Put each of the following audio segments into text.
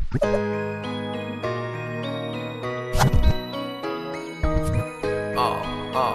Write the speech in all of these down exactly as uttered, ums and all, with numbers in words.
Ờ, ờ.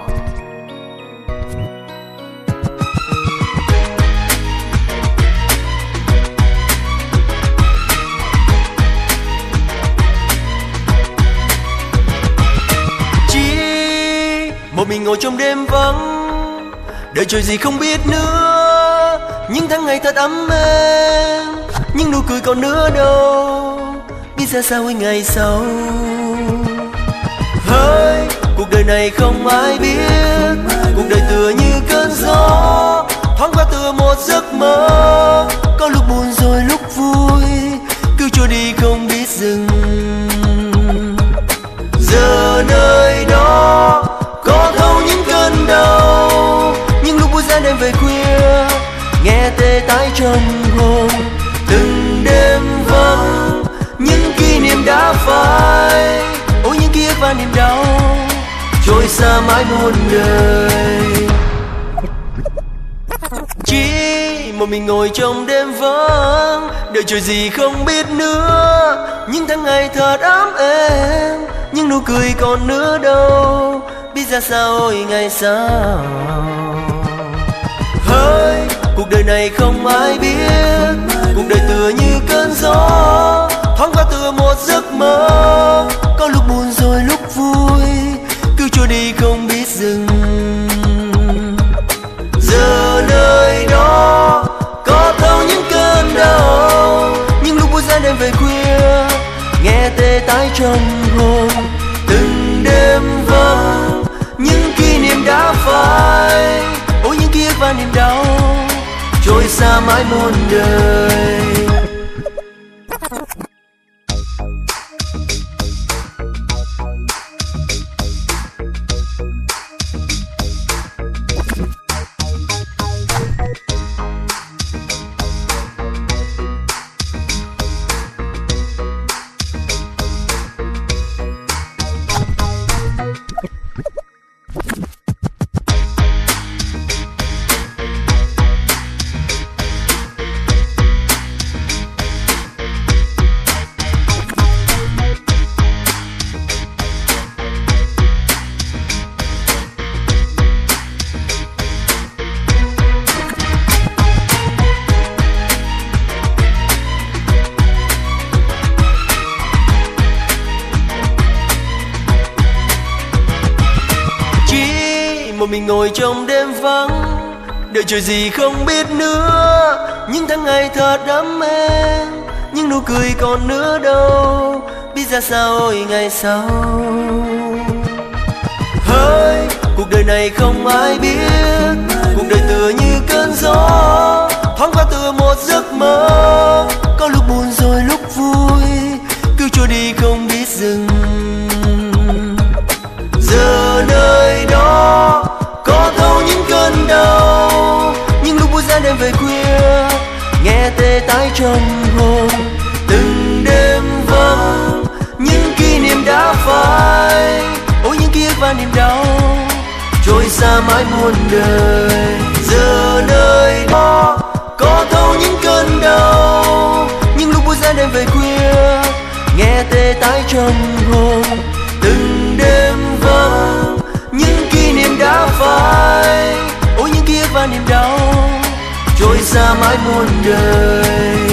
Chỉ một mình ngồi trong đêm vắng, đợi trời gì không biết nữa. Những tháng ngày thật ấm êm, những nụ cười còn nữa đâu, biết ra sao những ngày sau. Hỡi cuộc đời này không ai biết, cuộc đời tựa như cơn gió, thoáng qua tựa một giấc mơ. Có lúc buồn rồi lúc vui, cứ trôi đi không biết dừng. Giờ nơi đó có thấu những cơn đau, những lúc buổi sáng đêm về khuya nghe tê tái trong hồn. Từng đêm vắng những kỷ niệm đã phai, ôi những ký ức và niềm đau trôi xa mãi muôn đời. Chỉ một mình ngồi trong đêm vắng, đợi trời gì không biết nữa. Những tháng ngày thật ấm êm, những nụ cười còn nữa đâu, biết ra sao ôi ngày sau. Hỡi cuộc đời này không ai biết, cuộc đời tựa như cơn gió, thoáng qua tựa một giấc mơ. Có lúc buồn rồi lúc vui, cứ trôi đi không biết dừng. Giờ nơi đó có thấu những cơn đau, những lúc buổi sáng đêm về khuya nghe tê tái trong hồn. Từng đêm vắng những kỷ niệm đã phai, ôi những ký ức và niềm đau trôi xa mãi muôn đời. Một mình ngồi trong đêm vắng, đợi trời gì không biết nữa. Những tháng ngày thật ấm êm, những nụ cười còn nữa đâu, biết ra sao ôi ngày sau. Hỡi cuộc đời này không ai biết, cuộc đời tựa như cơn gió, thoáng qua tựa một giấc mơ. Có lúc buồn rồi lúc vui, cứ trôi đi không biết dừng. Giờ nơi đó có thấu những cơn đau, những lúc buổi sáng đêm về khuya nghe tê tái trong hồn. Từng đêm vắng những kỷ niệm đã phai, ôi những ký ức và niềm đau trôi xa mãi muôn đời. Giờ nơi đó có thấu những cơn đau, những lúc buổi sáng đêm về khuya nghe tê tái trong hồn. Từng đêm vắng những kỷ niệm đã phai, ôi những ký ức và niềm đau trôi xa mãi muôn đời.